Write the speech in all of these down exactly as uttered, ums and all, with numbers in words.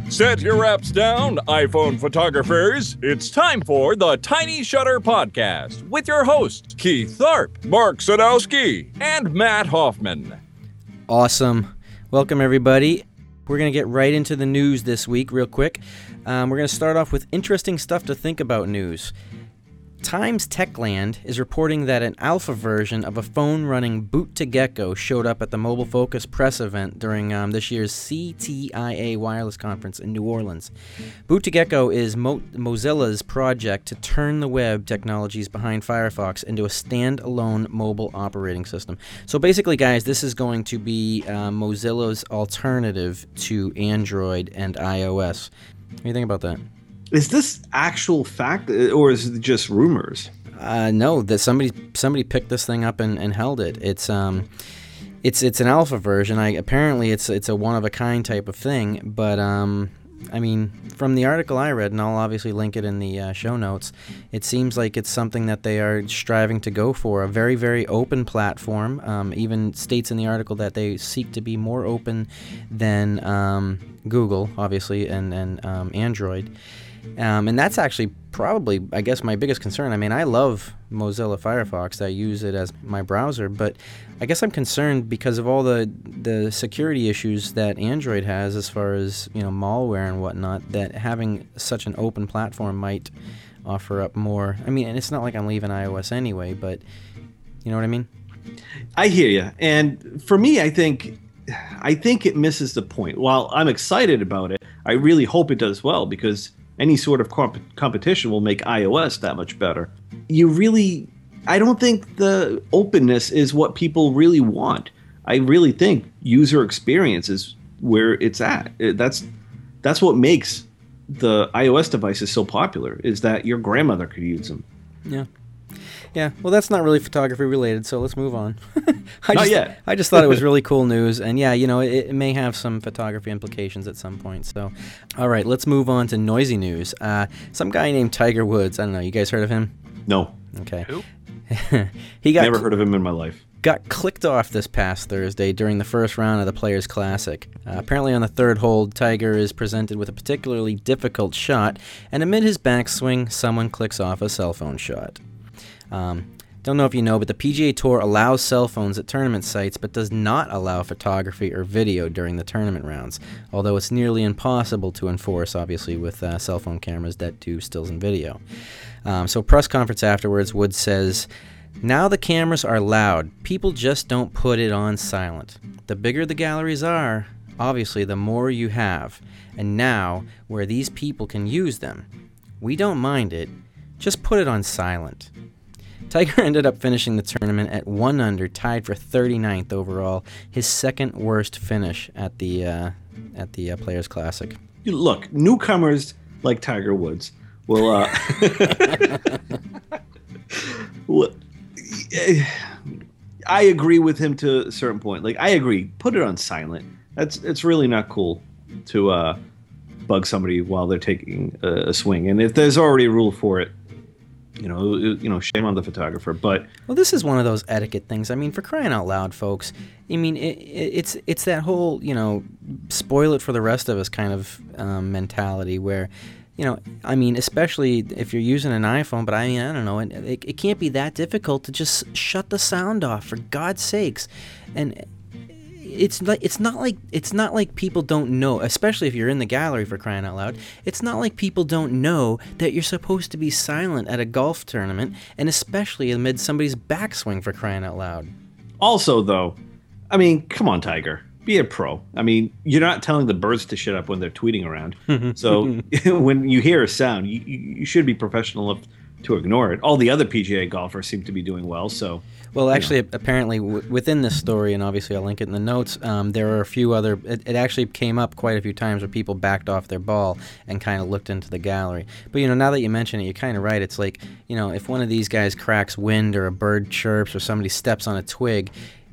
Set your apps down, iPhone photographers. It's time for the Tiny Shutter Podcast with your hosts, Keith Tharp, Mark Sadowski, and Matt Hoffman. Awesome. Welcome, everybody. We're going to get right into the news this week real quick. Um, we're going to start off with interesting stuff to think about news. Times Techland is reporting that an alpha version of a phone running Boot to Gecko showed up at the Mobile Focus press event during um, this year's C T I A wireless conference in New Orleans. Boot to Gecko is Mo- Mozilla's project to turn the web technologies behind Firefox into a standalone mobile operating system. So basically, guys, this is going to be uh, Mozilla's alternative to Android and iOS. What do you think about that? Is this actual fact, or is it just rumors? Uh, no, that somebody somebody picked this thing up and, and held it. It's um, it's it's an alpha version. I apparently it's it's a one of a kind type of thing. But um, I mean, from the article I read, and I'll obviously link it in the uh, show notes, it seems like it's something that they are striving to go for. A very very open platform. Um, even states in the article that they seek to be more open than um, Google, obviously, and and um, Android. Um, and that's actually probably, I guess, my biggest concern. I mean, I love Mozilla Firefox. I use it as my browser, but I guess I'm concerned because of all the the security issues that Android has as far as, you know, malware and whatnot, that having such an open platform might offer up more. I mean, and it's not like I'm leaving iOS anyway, but you know what I mean? I hear you. And for me, I think I think it misses the point. While I'm excited about it, I really hope it does well, because any sort of comp- competition will make iOS that much better. You really, I don't think the openness is what people really want. I really think user experience is where it's at. That's that's what makes the iOS devices so popular, is that your grandmother could use them. Yeah. Yeah, well, that's not really photography related, so let's move on. I Not just, yet. I just thought it was really cool news, and yeah, you know, it, it may have some photography implications at some point. So, all right, let's move on to noisy news. Uh, some guy named Tiger Woods. I don't know. You guys heard of him? No. Okay. Who? he got Never heard of him in my life. got clicked off this past Thursday during the first round of the Players Classic. Uh, apparently on the third hole, Tiger is presented with a particularly difficult shot, and amid his backswing, someone clicks off a cell phone shot. Um, don't know if you know, but the P G A Tour allows cell phones at tournament sites, but does not allow photography or video during the tournament rounds, although it's nearly impossible to enforce, obviously, with uh, cell phone cameras that do stills and video. Um, so press conference afterwards, Woods says, "Now the cameras are loud. People just don't put it on silent. The bigger the galleries are, obviously, the more you have. And now, where these people can use them, we don't mind it. Just put it on silent." Tiger ended up finishing the tournament at one under, tied for thirty-ninth overall, his second worst finish at the uh, at the uh, Players Classic. Look, newcomers like Tiger Woods will. Uh, will I agree with him to a certain point. Like, I agree. Put it on silent. That's it's really not cool to uh, bug somebody while they're taking a, a swing. And if there's already a rule for it, you know, you know, shame on the photographer. But well, this is one of those etiquette things. I mean, for crying out loud, folks. I mean, it, it, it's it's that whole, you know, spoil it for the rest of us kind of um, mentality where, you know, I mean, especially if you're using an iPhone. But I mean, I don't know, it, it, it can't be that difficult to just shut the sound off, for God's sakes. And it's like it's not like it's not like people don't know, especially if you're in the gallery, for crying out loud. It's not like people don't know that you're supposed to be silent at a golf tournament, and especially amid somebody's backswing, for crying out loud. Also, though, I mean, come on, Tiger, be a pro. I mean, you're not telling the birds to shut up when they're tweeting around. So when you hear a sound, you, you should be professional enough to ignore it. All the other P G A golfers seem to be doing well, so. Well, actually, you know. apparently, w- within this story, and obviously I'll link it in the notes, um, there are a few other, it, it actually came up quite a few times where people backed off their ball and kind of looked into the gallery. But, you know, now that you mention it, you're kind of right. It's like, you know, if one of these guys cracks wind or a bird chirps or somebody steps on a twig,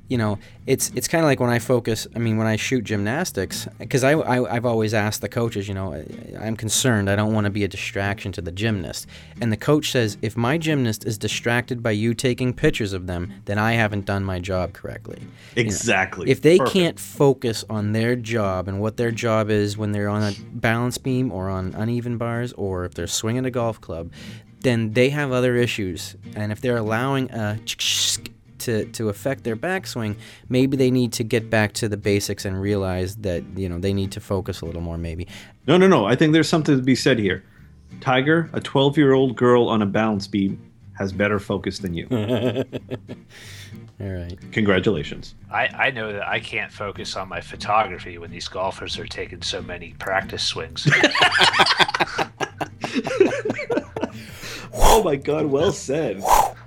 you know, it's it's kind of like when I focus, I mean, when I shoot gymnastics, because I, I, I've always asked the coaches, you know, I, I'm concerned, I don't want to be a distraction to the gymnast. And the coach says, if my gymnast is distracted by you taking pictures of them, then I haven't done my job correctly. Exactly. You know, if they Perfect. can't focus on their job and what their job is when they're on a balance beam or on uneven bars, or if they're swinging a golf club, then they have other issues. And if they're allowing a to to affect their backswing, maybe they need to get back to the basics and realize that, you know, they need to focus a little more maybe. No, no, no. I think there's something to be said here. Tiger, a twelve-year-old girl on a balance beam, has better focus than you. All right. Congratulations. I, I know that I can't focus on my photography when these golfers are taking so many practice swings. Oh my God, well said.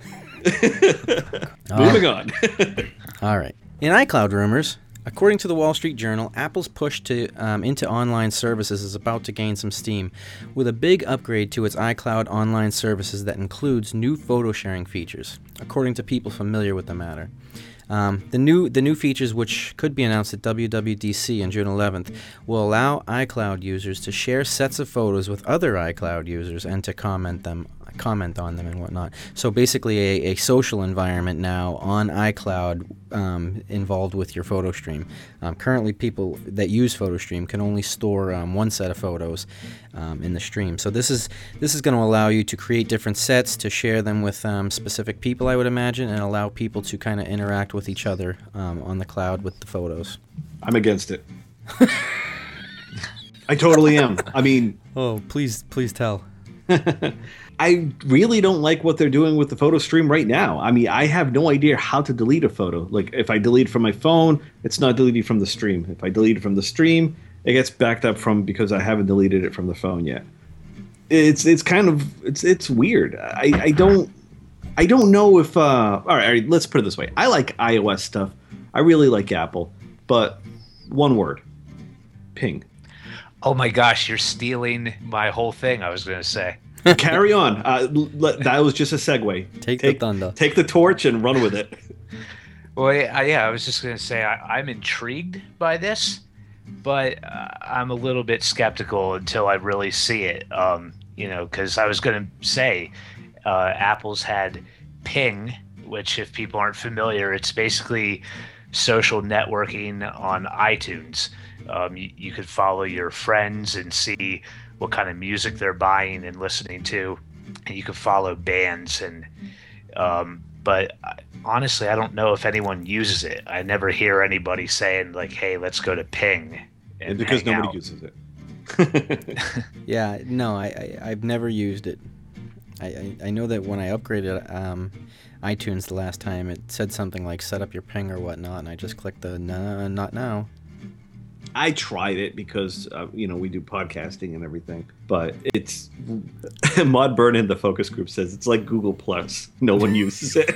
Moving on. All right. In iCloud rumors, according to the Wall Street Journal, Apple's push to um, into online services is about to gain some steam, with a big upgrade to its iCloud online services that includes new photo sharing features, according to people familiar with the matter. Um, the new the new features, which could be announced at W W D C on June eleventh, will allow iCloud users to share sets of photos with other iCloud users and to comment them comment on them and whatnot. So basically a, a social environment now on iCloud um, involved with your photo stream. Um, currently, people that use PhotoStream can only store um, one set of photos um, in the stream. So this is this is going to allow you to create different sets, to share them with um, specific people, I would imagine, and allow people to kind of interact with each other um, on the cloud with the photos. I'm against it. I totally am. I mean... Oh, please, please tell. I really don't like what they're doing with the photo stream right now. I mean, I have no idea how to delete a photo. Like, if I delete from my phone, it's not deleted from the stream. If I delete it from the stream, it gets backed up from because I haven't deleted it from the phone yet. It's it's kind of it's it's weird. I, I don't I don't know if uh all right, all right, let's put it this way. I like iOS stuff. I really like Apple, but one word. Ping. Oh my gosh, you're stealing my whole thing, I was going to say. Carry on. Uh, let, that was just a segue. Take, take the thunder. Take the torch and run with it. Well, yeah, yeah I was just going to say I, I'm intrigued by this, but uh, I'm a little bit skeptical until I really see it. Um, you know, because I was going to say uh, Apple's had Ping, which, if people aren't familiar, it's basically social networking on iTunes. Um, you, you could follow your friends and see what kind of music they're buying and listening to, and you could follow bands. And um, but honestly, I don't know if anyone uses it. I never hear anybody saying like, "Hey, let's go to Ping." And, and because hang nobody out. uses it. Yeah, no, I, I I've never used it. I, I, I know that when I upgraded um, iTunes the last time, it said something like "set up your Ping" or whatnot, and I just clicked the "no, not now." I tried it because uh, you know we do podcasting and everything, but it's Maud Burnham, the focus group, says it's like Google Plus. No one uses it.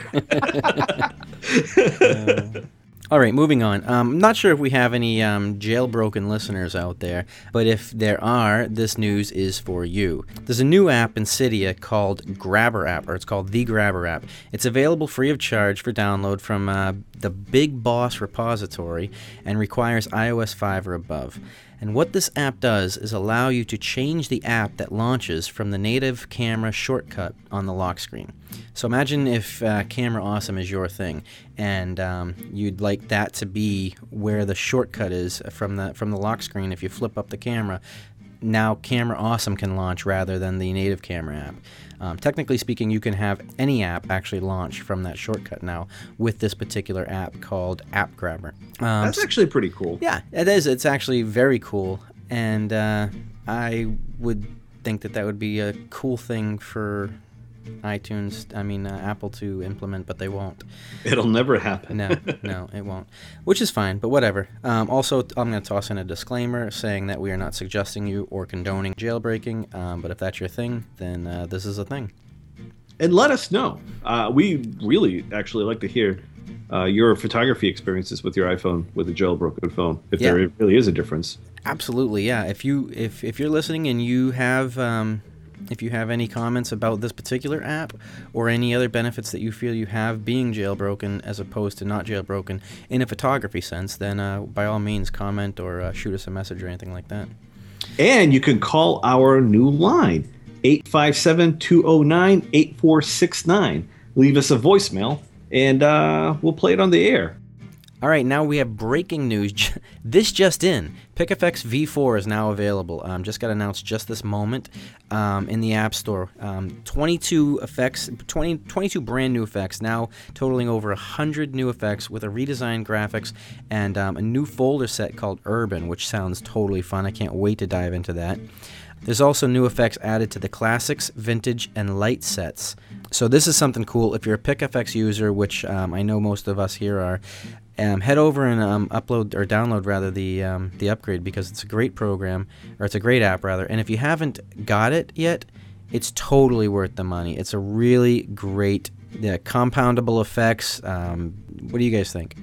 uh, all right, moving on. Um, I'm not sure if we have any um, jailbroken listeners out there, but if there are, this news is for you. There's a new app in Cydia called Grabber App, or it's called the Grabber App. It's available free of charge for download from uh, the Big Boss repository and requires i O S five or above. And what this app does is allow you to change the app that launches from the native camera shortcut on the lock screen. So imagine if uh, Camera Awesome is your thing, and um, you'd like that to be where the shortcut is from the from the lock screen. If you flip up the camera, now Camera Awesome can launch rather than the native camera app. Um, technically speaking, you can have any app actually launch from that shortcut now with this particular app called App Grabber. Um, That's actually pretty cool. Yeah, it is. It's actually very cool, and uh, I would think that that would be a cool thing for iTunes, I mean uh, Apple to implement, but they won't. It'll never happen. No, no, it won't. Which is fine, but whatever. Um, also, I'm going to toss in a disclaimer saying that we are not suggesting you or condoning jailbreaking, um, but if that's your thing, then uh, this is a thing. And let us know. Uh, we really actually like to hear uh, your photography experiences with your iPhone with a jailbroken phone, if Yeah. there really is a difference. Absolutely, yeah. If you if if you're listening and you have um, if you have any comments about this particular app or any other benefits that you feel you have being jailbroken as opposed to not jailbroken in a photography sense, then uh, by all means comment or uh, shoot us a message or anything like that. And you can call our new line, eight five seven, two oh nine, eight four six nine. Leave us a voicemail, and uh, we'll play it on the air. All right, now we have breaking news. This just in. PicFX V four is now available. Um, just got announced just this moment um, in the App Store. Um, twenty-two effects, twenty, twenty-two brand new effects, now totaling over one hundred new effects with a redesigned graphics and um, a new folder set called Urban, which sounds totally fun. I can't wait to dive into that. There's also new effects added to the Classics, Vintage, and Light sets. So this is something cool. If you're a PicFX user, which um, I know most of us here are, Um, head over and um, upload or download rather the um, the upgrade, because it's a great program, or it's a great app rather. And if you haven't got it yet, it's totally worth the money. It's a really great yeah, compoundable effects. Um, what do you guys think?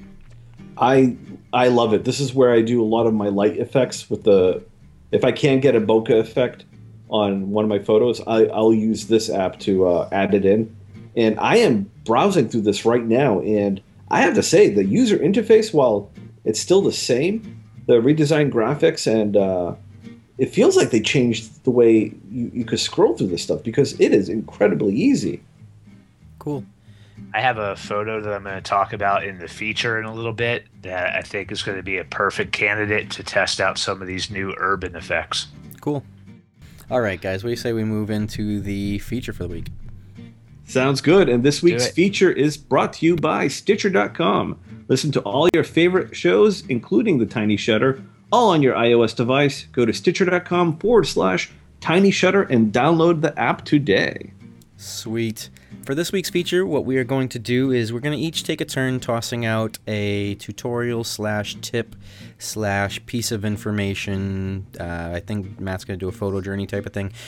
I I love it. This is where I do a lot of my light effects with the. If I can't get a bokeh effect on one of my photos, I, I'll use this app to uh, add it in. And I am browsing through this right now, and I have to say, the user interface, while it's still the same, the redesigned graphics, and uh, it feels like they changed the way you, you could scroll through this stuff, because it is incredibly easy. Cool. I have a photo that I'm going to talk about in the feature in a little bit that I think is going to be a perfect candidate to test out some of these new urban effects. Cool. All right, guys, what do you say we move into the feature for the week? Sounds good. And this week's feature is brought to you by Stitcher dot com. Listen to all your favorite shows, including The Tiny Shutter, all on your iOS device. Go to Stitcher dot com forward slash Tiny Shutter and download the app today. Sweet. For this week's feature, what we are going to do is we're going to each take a turn tossing out a tutorial slash tip slash piece of information. Uh, I think Matt's going to do a photo journey type of thing.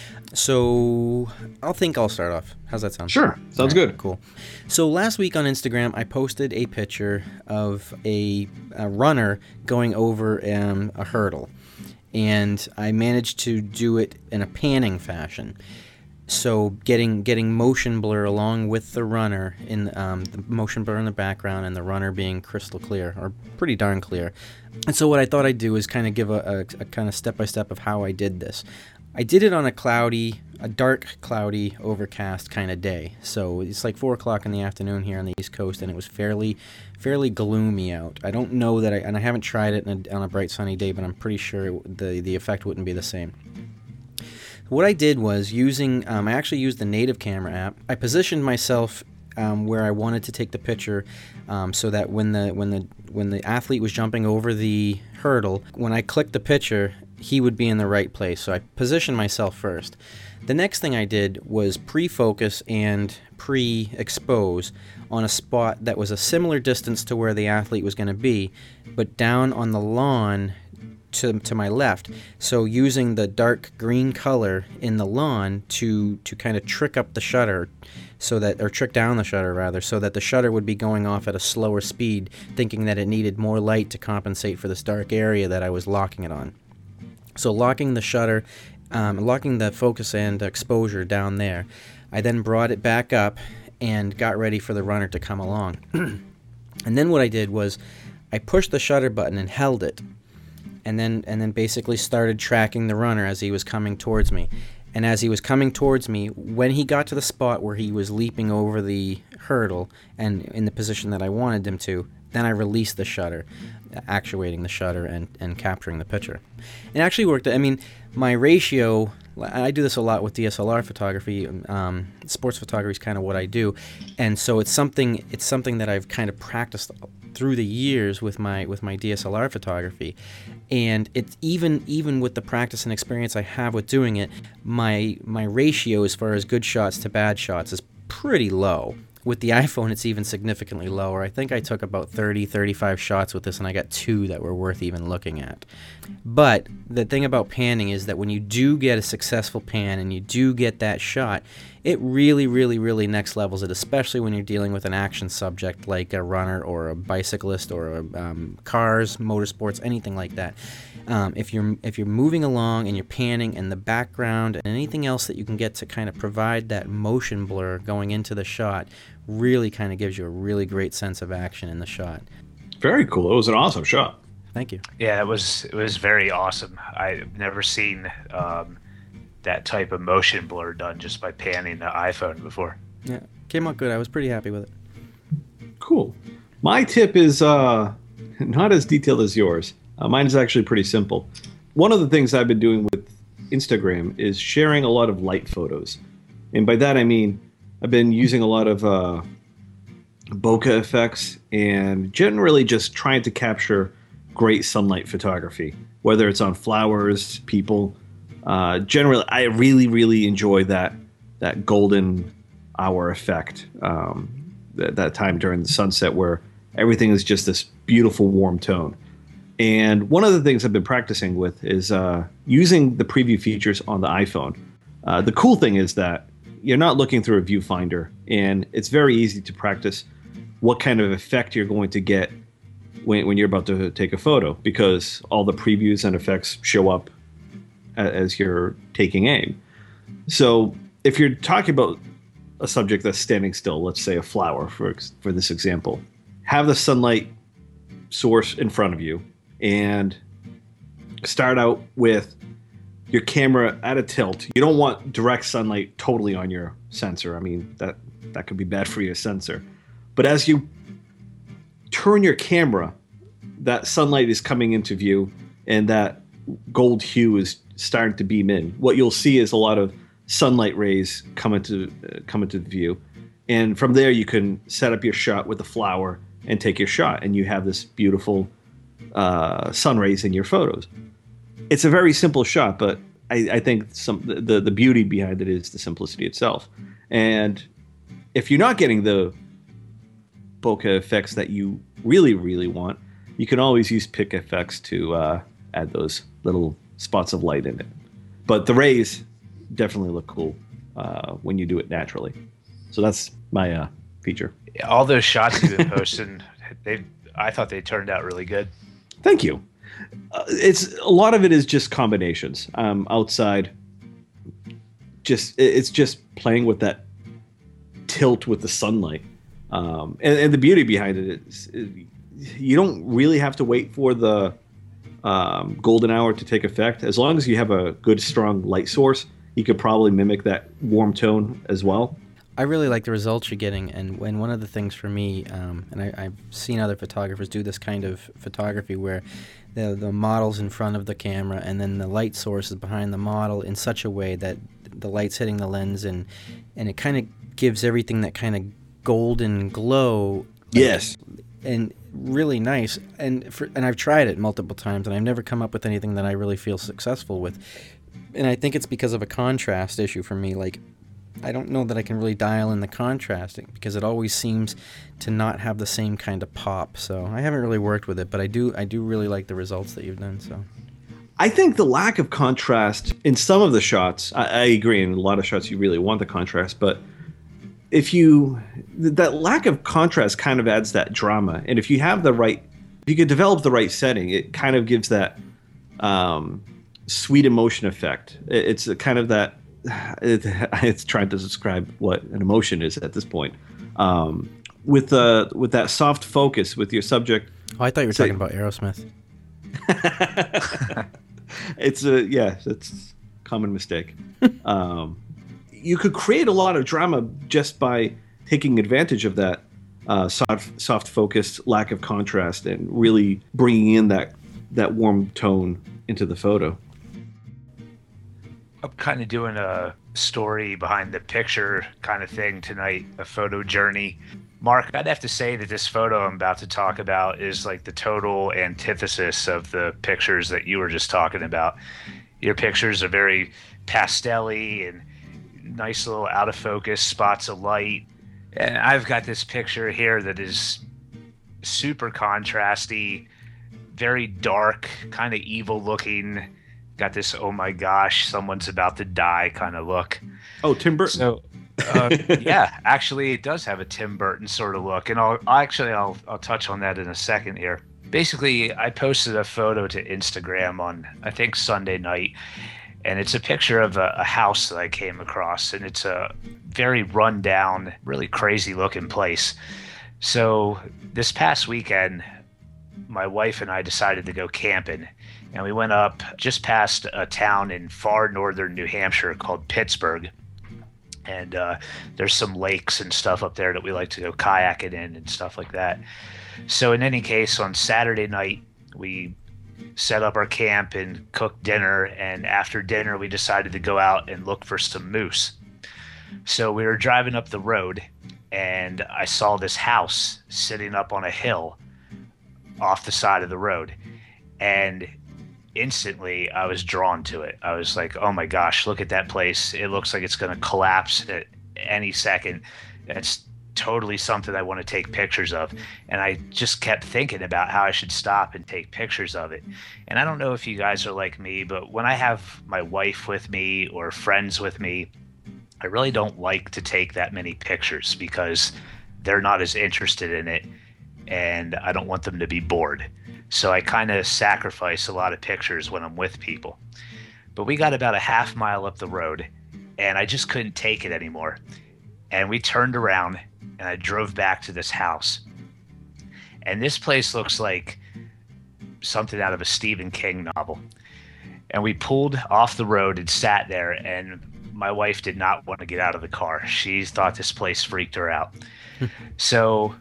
So I'll think I'll start off. How's that sound? Sure. Sounds right, good. Cool. So last week on Instagram, I posted a picture of a, a runner going over um, a hurdle. And I managed to do it in a panning fashion. So getting getting motion blur along with the runner, in um, the motion blur in the background and the runner being crystal clear, or pretty darn clear. And so what I thought I'd do is kind of give a, a, a kind of step-by-step of how I did this. I did it on a cloudy, a dark, cloudy, overcast kind of day. So it's like four o'clock in the afternoon here on the East Coast, and it was fairly fairly gloomy out. I don't know that I, and I haven't tried it in a, on a bright sunny day, but I'm pretty sure it, the, the effect wouldn't be the same. What I did was using, um, I actually used the native camera app. I positioned myself um, where I wanted to take the picture, um, so that when the when the when the athlete was jumping over the hurdle, when I clicked the picture, he would be in the right place. So I positioned myself first. The next thing I did was pre-focus and pre-expose on a spot that was a similar distance to where the athlete was going to be, but down on the lawn to to my left. So using the dark green color in the lawn to to kind of trick up the shutter, so that, or trick down the shutter rather, so that the shutter would be going off at a slower speed, thinking that it needed more light to compensate for this dark area that I was locking it on. So locking the shutter, um, locking the focus and exposure down there, I then brought it back up and got ready for the runner to come along. And then what I did was I pushed the shutter button and held it, and then and then basically started tracking the runner as he was coming towards me. And as he was coming towards me, when he got to the spot where he was leaping over the hurdle and in the position that I wanted him to, then I released the shutter, actuating the shutter and, and capturing the picture. It actually worked. I mean, my ratio, I do this a lot with D S L R photography. Um, sports photography is kind of what I do. And so it's something it's something that I've kind of practiced through the years with my with my D S L R photography. And it's even even with the practice and experience I have with doing it, my my ratio as far as good shots to bad shots is pretty low. With the iPhone, it's even significantly lower. I think I took about thirty, thirty-five shots with this, and I got two that were worth even looking at. But the thing about panning is that when you do get a successful pan and you do get that shot, it really, really, really next levels it, especially when you're dealing with an action subject like a runner or a bicyclist or a, um, cars, motorsports, anything like that. Um, if you're if you're moving along and you're panning, and the background and anything else that you can get to kind of provide that motion blur going into the shot really kind of gives you a really great sense of action in the shot. Very cool. It was an awesome shot. Thank you. Yeah, it was it was very awesome. I've never seen um, that type of motion blur done just by panning the iPhone before. Yeah, came out good. I was pretty happy with it. Cool. My tip is uh, not as detailed as yours. Uh, mine is actually pretty simple. One of the things I've been doing with Instagram is sharing a lot of light photos. And by that I mean I've been using a lot of uh, bokeh effects and generally just trying to capture great sunlight photography, whether it's on flowers, people. Uh, generally, I really, really enjoy that that golden hour effect, um, that, that time during the sunset where everything is just this beautiful warm tone. And one of the things I've been practicing with is uh, using the preview features on the iPhone. Uh, the cool thing is that you're not looking through a viewfinder, and it's very easy to practice what kind of effect you're going to get when, when you're about to take a photo, because all the previews and effects show up as you're taking aim. So if you're talking about a subject that's standing still, let's say a flower for for this example, have the sunlight source in front of you and start out with your camera at a tilt. You don't want direct sunlight totally on your sensor. I mean, that that could be bad for your sensor. But as you turn your camera, that sunlight is coming into view and that gold hue is starting to beam in. What you'll see is a lot of sunlight rays come into uh, come into view, and from there you can set up your shot with the flower and take your shot, and you have this beautiful uh, sun rays in your photos. It's a very simple shot, but I, I think some the the beauty behind it is the simplicity itself. And if you're not getting the bokeh effects that you really really want, you can always use pick effects to uh, add those little spots of light in it. But the rays definitely look cool uh, when you do it naturally. So that's my uh, feature. All those shots you've been posting, they I thought they turned out really good. Thank you. Uh, it's a lot of it is just combinations. Um, outside, just it's just playing with that tilt with the sunlight, um, and, and the beauty behind it is, is you don't really have to wait for the um, golden hour to take effect. As long as you have a good strong light source, you could probably mimic that warm tone as well. I really like the results you're getting, and when one of the things for me, um, and I, I've seen other photographers do this kind of photography where the the model's in front of the camera and then the light source is behind the model in such a way that the light's hitting the lens, and and it kind of gives everything that kind of golden glow. Yes. And really nice. And for, and I've tried it multiple times, and I've never come up with anything that I really feel successful with. And I think it's because of a contrast issue for me. Like, I don't know that I can really dial in the contrasting because it always seems to not have the same kind of pop. So I haven't really worked with it, but I do I do really like the results that you've done. So I think the lack of contrast in some of the shots, I, I agree, in a lot of shots you really want the contrast, but if you, that lack of contrast kind of adds that drama. And if you have the right, if you could develop the right setting, it kind of gives that um, sweet emotion effect. It, it's a kind of that, it, it's trying to describe what an emotion is at this point. Um, with uh, with that soft focus with your subject. Oh, I thought you were talking about Aerosmith. It's a, yeah, it's a common mistake. um, you could create a lot of drama just by taking advantage of that uh, soft, soft focused lack of contrast and really bringing in that that warm tone into the photo. I'm kind of doing a story behind the picture kind of thing tonight, a photo journey. Mark, I'd have to say that this photo I'm about to talk about is like the total antithesis of the pictures that you were just talking about. Your pictures are very pastel-y and nice little out of focus spots of light. And I've got this picture here that is super contrasty, very dark, kind of evil looking. Got this, oh my gosh, someone's about to die kind of look. Oh, Tim Burton. So, uh, yeah, actually, it does have a Tim Burton sort of look, and I'll actually I'll I'll touch on that in a second here. Basically, I posted a photo to Instagram on I think Sunday night, and it's a picture of a, a house that I came across, and it's a very rundown, really crazy looking place. So this past weekend, my wife and I decided to go camping, and we went up just past a town in far northern New Hampshire called Pittsburgh. And uh, there's some lakes and stuff up there that we like to go kayaking in and stuff like that. So in any case, on Saturday night, we set up our camp and cooked dinner. And after dinner, we decided to go out and look for some moose. So we were driving up the road, and I saw this house sitting up on a hill off the side of the road. And instantly I was drawn to it. I was like, oh my gosh, look at that place. It looks like it's going to collapse at any second. That's totally something I want to take pictures of. And I just kept thinking about how I should stop and take pictures of it. And I don't know if you guys are like me, but when I have my wife with me or friends with me, I really don't like to take that many pictures because they're not as interested in it, and I don't want them to be bored. So I kind of sacrifice a lot of pictures when I'm with people. But we got about a half mile up the road, and I just couldn't take it anymore. And we turned around, and I drove back to this house. And this place looks like something out of a Stephen King novel. And we pulled off the road and sat there, and my wife did not want to get out of the car. She thought this place freaked her out. So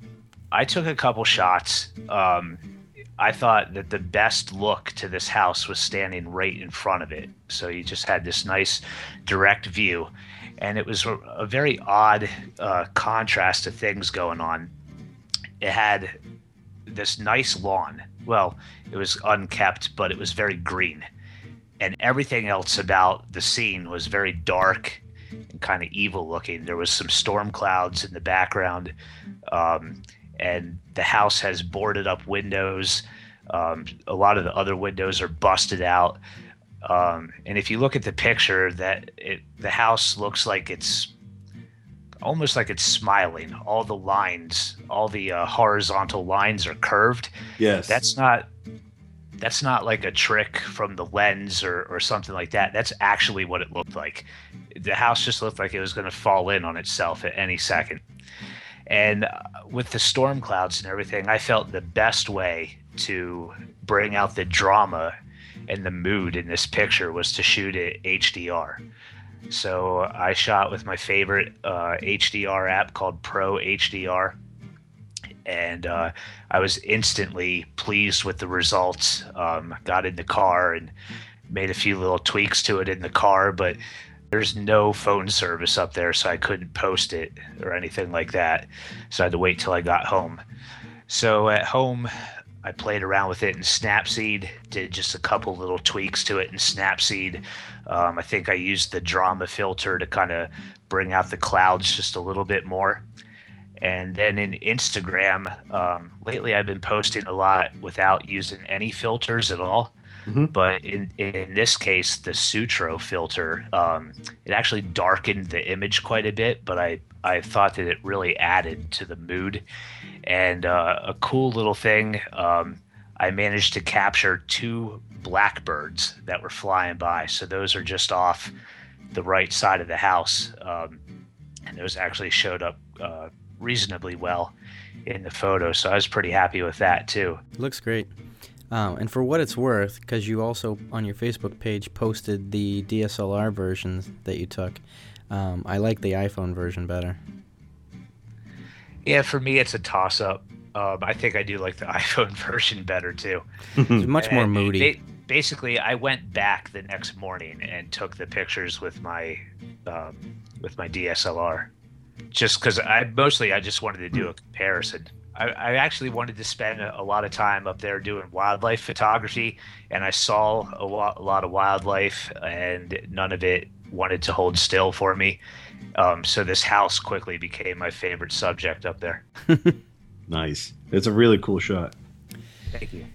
I took a couple shots. Um, I thought that the best look to this house was standing right in front of it. So you just had this nice direct view. And it was a, a very odd uh, contrast of things going on. It had this nice lawn. Well, it was unkept, but it was very green. And everything else about the scene was very dark and kind of evil looking. There was some storm clouds in the background. Um, and the house has boarded up windows. Um, a lot of the other windows are busted out. Um, and if you look at the picture, that it, the house looks like it's almost like it's smiling. All the lines, all the uh, horizontal lines are curved. Yes. That's not that's not like a trick from the lens or, or something like that. That's actually what it looked like. The house just looked like it was going to fall in on itself at any second. And with the storm clouds and everything, I felt the best way to bring out the drama and the mood in this picture was to shoot it H D R. So I shot with my favorite uh, H D R app called Pro H D R. And uh, I was instantly pleased with the results. Um, got in the car and made a few little tweaks to it in the car, but there's no phone service up there, so I couldn't post it or anything like that. So I had to wait till I got home. So at home, I played around with it in Snapseed, did just a couple little tweaks to it in Snapseed. Um, I think I used the drama filter to kind of bring out the clouds just a little bit more. And then in Instagram, um, lately I've been posting a lot without using any filters at all. Mm-hmm. But in, in this case, the Sutro filter, um, it actually darkened the image quite a bit, but I, I thought that it really added to the mood. And uh, a cool little thing, um, I managed to capture two blackbirds that were flying by. So those are just off the right side of the house. Um, and those actually showed up uh, reasonably well in the photo. So I was pretty happy with that too. Looks great. Um, and for what it's worth, because you also on your Facebook page posted the D S L R versions that you took, um, I like the iPhone version better. Yeah, for me, it's a toss-up. Um, I think I do like the iPhone version better too. It's much more And moody. ba- basically, I went back the next morning and took the pictures with my um, with my D S L R, just because I mostly I just wanted to do a comparison. I, I actually wanted to spend a, a lot of time up there doing wildlife photography, and I saw a, wa- a lot of wildlife, and none of it wanted to hold still for me. Um, so this house quickly became my favorite subject up there. Nice. It's a really cool shot. Thank you.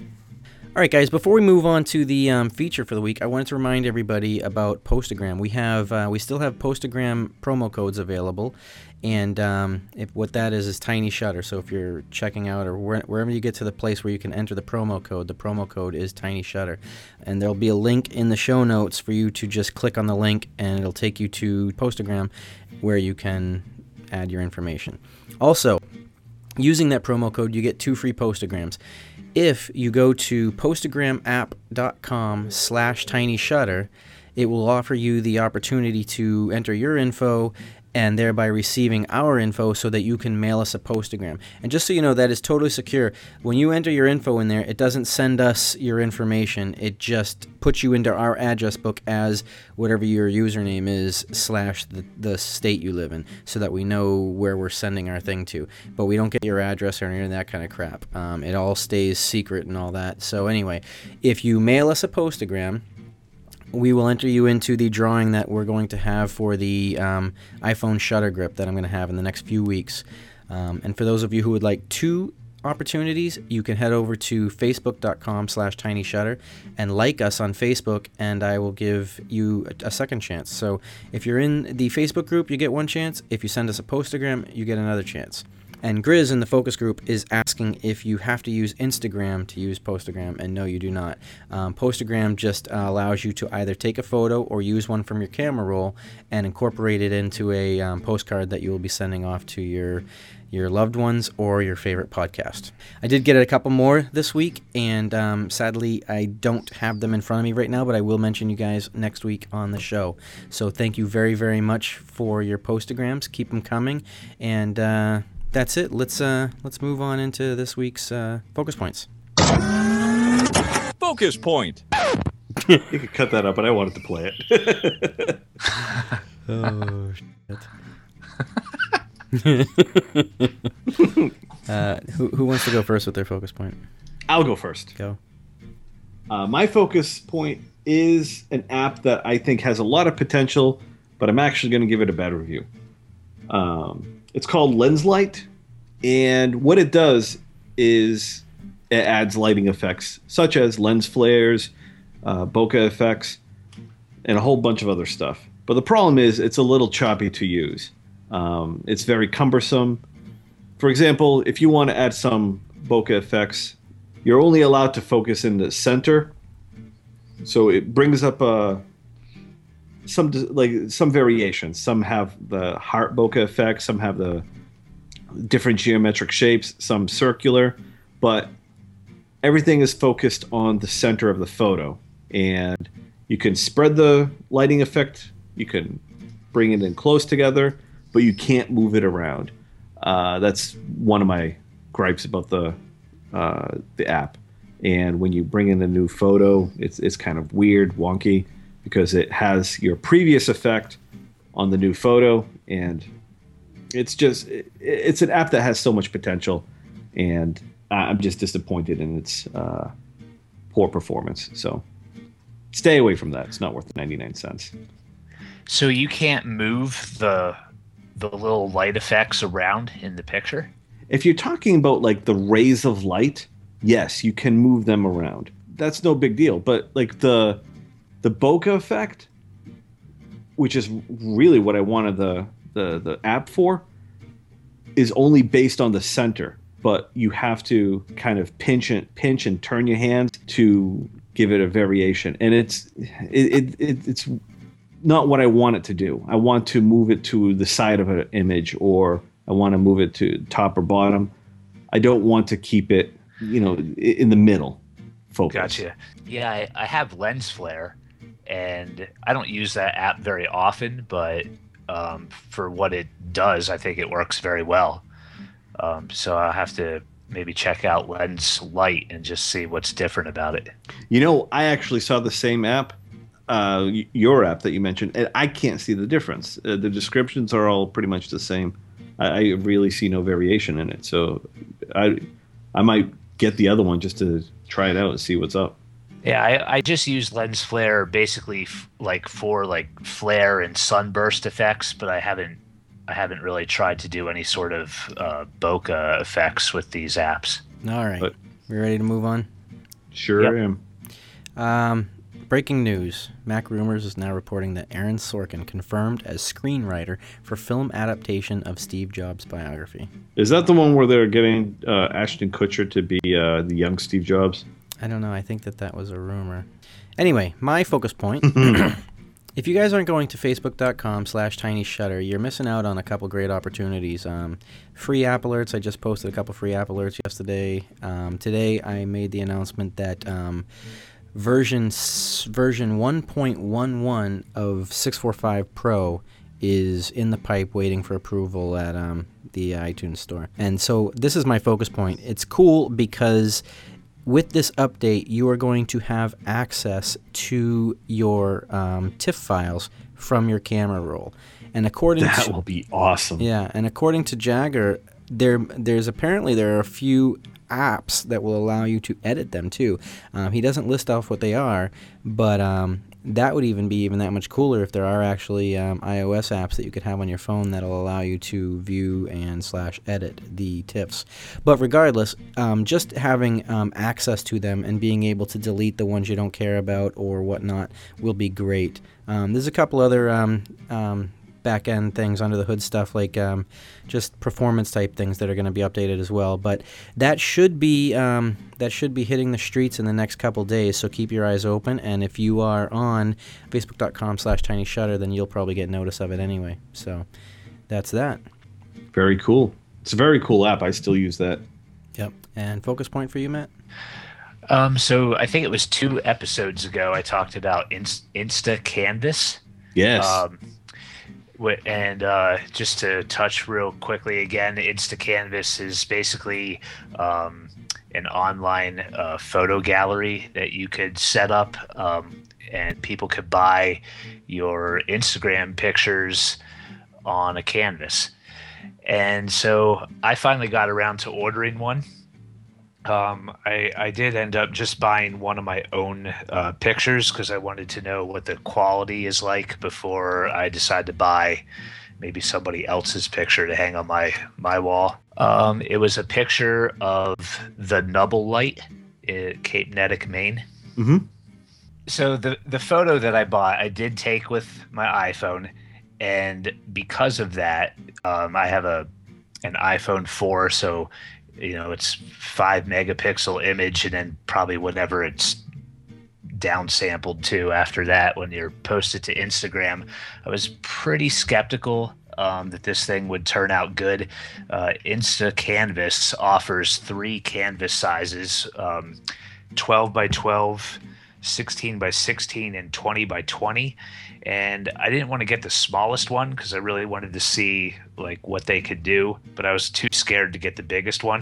All right, guys, before we move on to the um, feature for the week, I wanted to remind everybody about Postagram. We have, uh, we still have Postagram promo codes available, and um, if what that is is Tiny Shutter. So if you're checking out or where, wherever you get to the place where you can enter the promo code, the promo code is Tiny Shutter. And there'll be a link in the show notes for you to just click on the link, and it'll take you to Postagram where you can add your information. Also, using that promo code, you get two free Postagrams. If you go to postogramapp.com slash tinyshutter, it will offer you the opportunity to enter your info and thereby receiving our info so that you can mail us a Postagram. And just so you know, that is totally secure. When you enter your info in there, it doesn't send us your information. It just puts you into our address book as whatever your username is slash the, the state you live in, so that we know where we're sending our thing to. But we don't get your address or any of that kind of crap. Um, it all stays secret and all that. So anyway, if you mail us a Postagram, we will enter you into the drawing that we're going to have for the um, iPhone shutter grip that I'm going to have in the next few weeks. Um, and for those of you who would like two opportunities, you can head over to facebook.com slash tinyshutter and like us on Facebook, and I will give you a, a second chance. So if you're in the Facebook group, you get one chance. If you send us a Postagram, you get another chance. And Grizz in the focus group is asking if you have to use Instagram to use Postagram, and no, you do not. Um, Postagram just uh, allows you to either take a photo or use one from your camera roll and incorporate it into a um, postcard that you will be sending off to your your loved ones or your favorite podcast. I did get a couple more this week, and um, sadly I don't have them in front of me right now, but I will mention you guys next week on the show. So thank you very, very much for your Postagrams. Keep them coming, and uh, that's it. Let's uh, let's move on into this week's uh, focus points. Focus point. You could cut that up, but I wanted to play it. Oh, shit. uh, who, who wants to go first with their focus point? I'll go first. Go. Uh, my focus point is an app that I think has a lot of potential, but I'm actually going to give it a bad review. Um, it's called Lenslight, and what it does is it adds lighting effects such as lens flares, uh, bokeh effects, and a whole bunch of other stuff. But the problem is it's a little choppy to use. Um, it's very cumbersome. For example, if you want to add some bokeh effects, you're only allowed to focus in the center. So it brings up a some like some variations. Some have the heart bokeh effect, some have the different geometric shapes, some circular, but everything is focused on the center of the photo. And you can spread the lighting effect, you can bring it in close together, but you can't move it around. Uh, that's one of my gripes about the uh, the app. And when you bring in a new photo, it's it's kind of weird, wonky, because it has your previous effect on the new photo, and it's just it, it's an app that has so much potential, and I'm just disappointed in its uh, poor performance. So stay away from that. It's not worth the ninety-nine cents. So you can't move the the little light effects around in the picture? If you're talking about like the rays of light, yes, you can move them around. That's no big deal. But like the the bokeh effect, which is really what I wanted the the, the app for, is only based on the center. But you have to kind of pinch and pinch and turn your hands to give it a variation. And it's it, it, it it's not what I want it to do. I want to move it to the side of an image, or I want to move it to top or bottom. I don't want to keep it, you know, in the middle focus. Gotcha. Yeah, I, I have lens flare, and I don't use that app very often, but um, for what it does, I think it works very well. Um, so I'll have to maybe check out Lens Light and just see what's different about it. You know, I actually saw the same app, uh, your app that you mentioned, and I can't see the difference. Uh, the descriptions are all pretty much the same. I, I really see no variation in it. So I I might get the other one just to try it out and see what's up. Yeah, I, I just use lens flare basically f- like for like flare and sunburst effects, but I haven't I haven't really tried to do any sort of uh, bokeh effects with these apps. All right. But- We ready to move on? Sure Yep. am. Um, breaking news. Mac Rumors is now reporting that Aaron Sorkin confirmed as screenwriter for film adaptation of Steve Jobs' biography. Is that the one where they're getting uh, Ashton Kutcher to be uh, the young Steve Jobs? I don't know. I think that that was a rumor. Anyway, my focus point. If you guys aren't going to facebook.com slash tiny shutter, you're missing out on a couple great opportunities. Um, free app alerts. I just posted a couple free app alerts yesterday. Um, today I made the announcement that um, version s- version one point eleven of six forty-five Pro is in the pipe waiting for approval at um, the iTunes store. And so this is my focus point. It's cool because with this update, you are going to have access to your um, TIFF files from your camera roll. And according That to, will be awesome. yeah, and according to Jagger, there there's apparently there are a few apps that will allow you to edit them too. Um, he doesn't list off what they are, but um, that would even be even that much cooler if there are actually um, iOS apps that you could have on your phone that'll allow you to view and slash edit the TIFFs. But regardless, um, just having um, access to them and being able to delete the ones you don't care about or whatnot will be great. Um, there's a couple other um, um, back-end things, under the hood stuff, like um, just performance type things that are going to be updated as well. But that should be um, that should be hitting the streets in the next couple days, so keep your eyes open. And if you are on facebook.com slash tiny shutter, then you'll probably get notice of it anyway. So that's that. Very cool. It's a very cool app. I still use that. Yep. And focus point for you, Matt? Um, so I think it was two episodes ago I talked about Inst- Insta Canvas. Yes. Um, wh- and uh, just to touch real quickly again, Insta Canvas is basically um, an online uh, photo gallery that you could set up, um, and people could buy your Instagram pictures on a canvas. And so I finally got around to ordering one. Um, I, I did end up just buying one of my own uh, pictures because I wanted to know what the quality is like before I decide to buy maybe somebody else's picture to hang on my, my wall. Um, it was a picture of the Nubble Light in Cape Nettic, Maine. Mm-hmm. So the, the photo that I bought, I did take with my iPhone. And because of that, um, I have a an iPhone four, so you know it's five megapixel image, and then probably whenever it's downsampled to after that when you're posted to Instagram. I was pretty skeptical um, that this thing would turn out good. Uh, Insta Canvas offers three canvas sizes: um, twelve by twelve, sixteen by sixteen, and twenty by twenty. And I didn't want to get the smallest one because I really wanted to see like what they could do, but I was too scared to get the biggest one.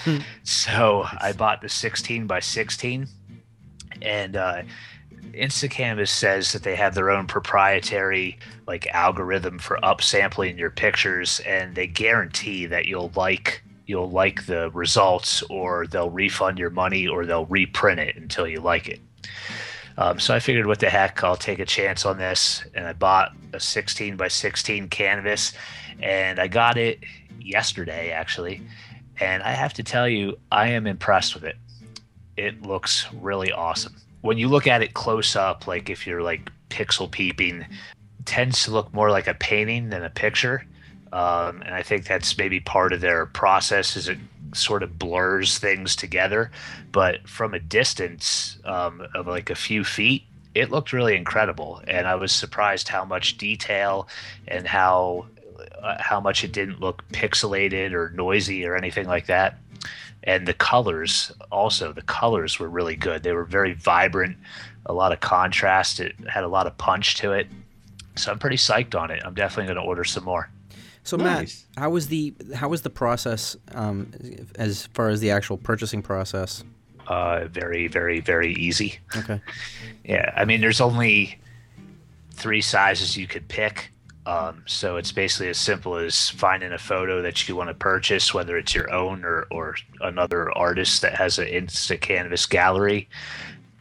So I bought the sixteen by sixteen, and uh, InstaCanvas says that they have their own proprietary like algorithm for upsampling your pictures, and they guarantee that you'll like you'll like the results, or they'll refund your money, or they'll reprint it until you like it. Um, so I figured, what the heck, I'll take a chance on this, and I bought a sixteen by sixteen canvas, and I got it yesterday actually, and I have to tell you, I am impressed with it. It looks really awesome. When you look at it close up, like if you're like pixel peeping, it tends to look more like a painting than a picture. Um, and I think that's maybe part of their process, is it sort of blurs things together. But from a distance um, of like a few feet, it looked really incredible. And I was surprised how much detail and how uh, how much it didn't look pixelated or noisy or anything like that. And the colors also, the colors were really good. They were very vibrant, a lot of contrast. It had a lot of punch to it. So I'm pretty psyched on it. I'm definitely going to order some more. So Nice. Matt, how was the how was the process um, as far as the actual purchasing process? Uh, very, very, very easy. Okay. Yeah, I mean, there's only three sizes you could pick. Um, so it's basically as simple as finding a photo that you want to purchase, whether it's your own or, or another artist that has an Insta Canvas gallery.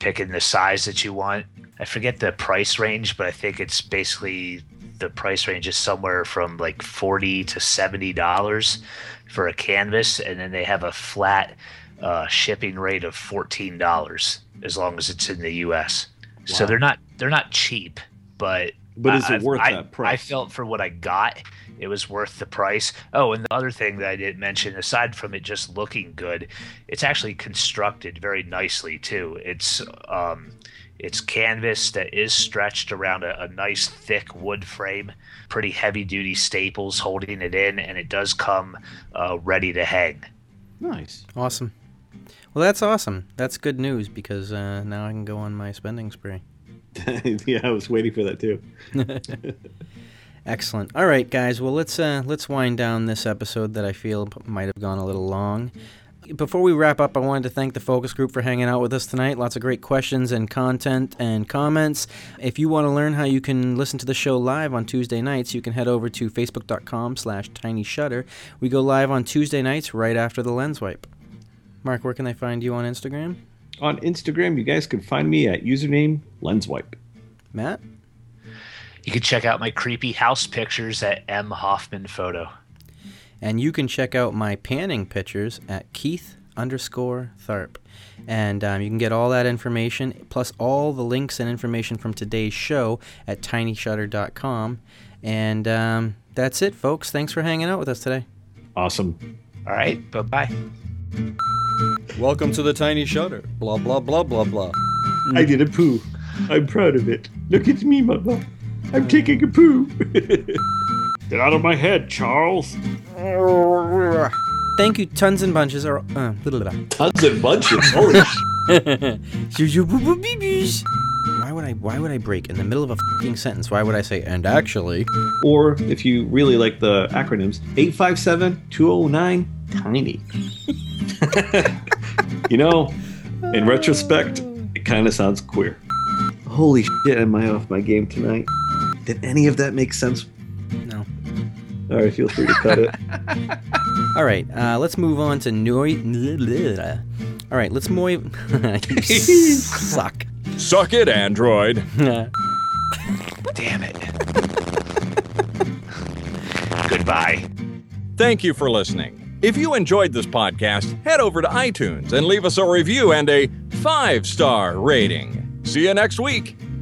picking the size that you want. I forget the price range, but I think it's basically the price range is somewhere from like forty to seventy dollars for a canvas, and then they have a flat uh, shipping rate of fourteen dollars as long as it's in the U S. Wow. So they're not they're not cheap, but but is it I, worth I, that price? I felt for what I got, it was worth the price. Oh, and the other thing that I didn't mention, aside from it just looking good, it's actually constructed very nicely too. It's um, it's canvas that is stretched around a, a nice thick wood frame, pretty heavy duty staples holding it in, and it does come uh, ready to hang. Nice. Awesome. Well, that's awesome. That's good news because uh, now I can go on my spending spree. Yeah, I was waiting for that too. Excellent. All right, guys. Well, let's uh, let's wind down this episode that I feel might have gone a little long. Before we wrap up, I wanted to thank the focus group for hanging out with us tonight. Lots of great questions and content and comments. If you want to learn how you can listen to the show live on Tuesday nights, you can head over to facebook.com slash tinyshutter. We go live on Tuesday nights right after the lens wipe. Mark, where can they find you on Instagram? On Instagram, you guys can find me at username LensWipe. Matt? You can check out my creepy house pictures at M Hoffman Photo. And you can check out my panning pictures at Keith underscore Tharp. And um, you can get all that information, plus all the links and information from today's show at tiny shutter dot com. And um, that's it, folks. Thanks for hanging out with us today. Awesome. All right. Bye-bye. Welcome to the Tiny Shutter. Blah, blah, blah, blah, blah. I did a poo. I'm proud of it. Look at me, Mama. I'm taking a poo. Get out of my head, Charles. Thank you, tons and bunches. Or, uh, Tons and bunches. Holy sh- Why would I? Why would I break in the middle of a fucking sentence? Why would I say "and actually"? Or if you really like the acronyms, eight five seven, two oh nine, tiny. You know, in retrospect, it kind of sounds queer. Holy shit, am I off my game tonight? Did any of that make sense? No. All right, feel free to cut it. All right, uh, let's move on to Noi. All right, let's moi. You suck. Suck it, Android. Damn it. Goodbye. Thank you for listening. If you enjoyed this podcast, head over to iTunes and leave us a review and a five-star rating. See you next week.